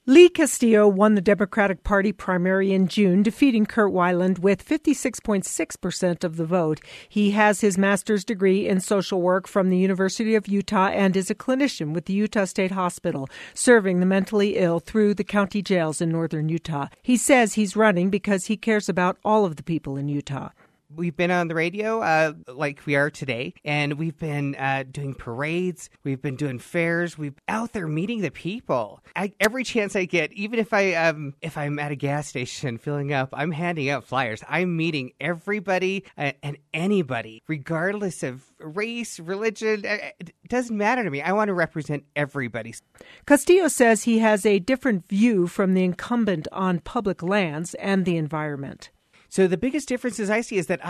Lee Castillo won the Democratic Party primary in June, defeating Kurt Weiland with 56.6% of the vote. He has his master's degree in social work from the University of Utah and is a clinician with the Utah State Hospital, serving the mentally ill through the county jails in northern Utah. He says he's running because he cares about all of the people in Utah. We've been on the radio like we are today, and we've been doing parades. We've been doing fairs. We've out there meeting the people. Every chance I get, even if I'm at a gas station filling up, I'm handing out flyers. I'm meeting everybody and anybody, regardless of race, religion. It doesn't matter to me. I want to represent everybody. Castillo says he has a different view from the incumbent on public lands and the environment. So the biggest differences I see is that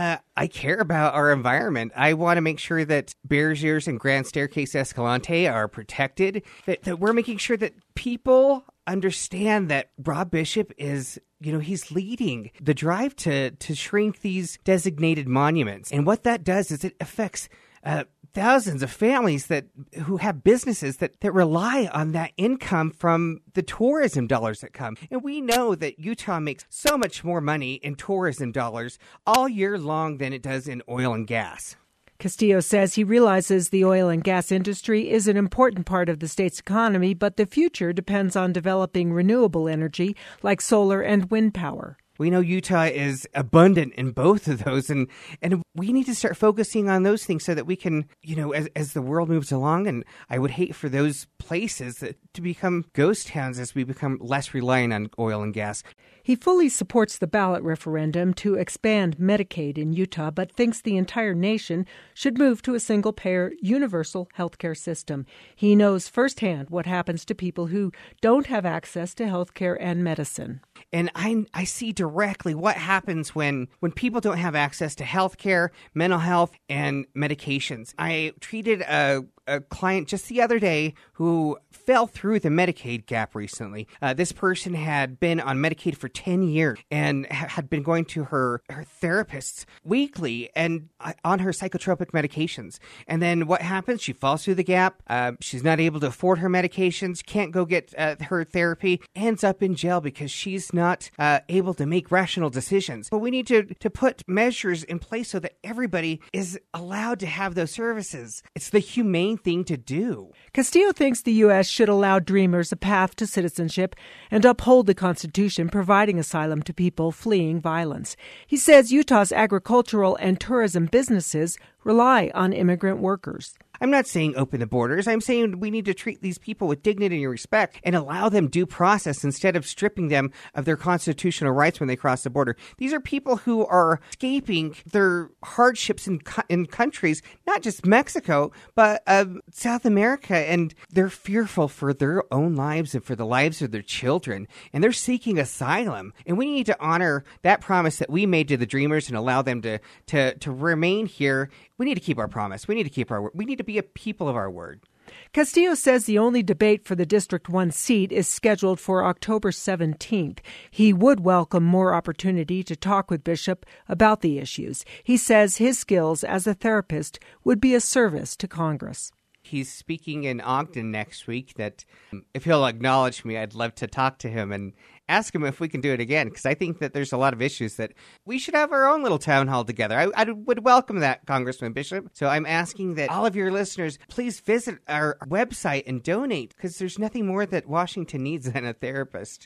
I care about our environment. I want to make sure that Bears Ears and Grand Staircase Escalante are protected, that we're making sure that people understand that Rob Bishop is, he's leading the drive to shrink these designated monuments. And what that does is it affects thousands of families who have businesses that rely on that income from the tourism dollars that come. And we know that Utah makes so much more money in tourism dollars all year long than it does in oil and gas. Castillo says he realizes the oil and gas industry is an important part of the state's economy, but the future depends on developing renewable energy like solar and wind power. We know Utah is abundant in both of those, and we need to start focusing on those things so that we can, as the world moves along, and I would hate for those places to become ghost towns as we become less reliant on oil and gas. He fully supports the ballot referendum to expand Medicaid in Utah, but thinks the entire nation should move to a single-payer, universal health care system. He knows firsthand what happens to people who don't have access to health care and medicine. And I see directly what happens when people don't have access to health care, mental health, and medications. I treated a client just the other day who fell through the Medicaid gap recently. This person had been on Medicaid for 10 years and had been going to her therapists weekly and on her psychotropic medications. And then what happens? She falls through the gap. She's not able to afford her medications, can't go get her therapy, ends up in jail because she's not able to make rational decisions. But we need to put measures in place so that everybody is allowed to have those services. It's the humane thing to do. Castillo thinks the U.S. should allow dreamers a path to citizenship and uphold the Constitution, providing asylum to people fleeing violence. He says Utah's agricultural and tourism businesses rely on immigrant workers. I'm not saying open the borders. I'm saying we need to treat these people with dignity and respect and allow them due process instead of stripping them of their constitutional rights when they cross the border. These are people who are escaping their hardships in countries, not just Mexico, but South America, and they're fearful for their own lives and for the lives of their children, and they're seeking asylum. And we need to honor that promise that we made to the Dreamers and allow them to remain here. We need to keep our promise. We need to keep our word. We need to be a people of our word. Castillo says the only debate for the District 1 seat is scheduled for October 17th. He would welcome more opportunity to talk with Bishop about the issues. He says his skills as a therapist would be a service to Congress. He's speaking in Ogden next week. That if he'll acknowledge me, I'd love to talk to him and ask him if we can do it again, because I think that there's a lot of issues that we should have our own little town hall together. I would welcome that, Congressman Bishop. So I'm asking that all of your listeners please visit our website and donate, because there's nothing more that Washington needs than a therapist.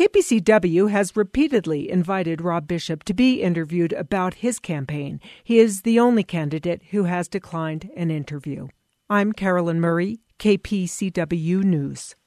KPCW has repeatedly invited Rob Bishop to be interviewed about his campaign. He is the only candidate who has declined an interview. I'm Carolyn Murray, KPCW News.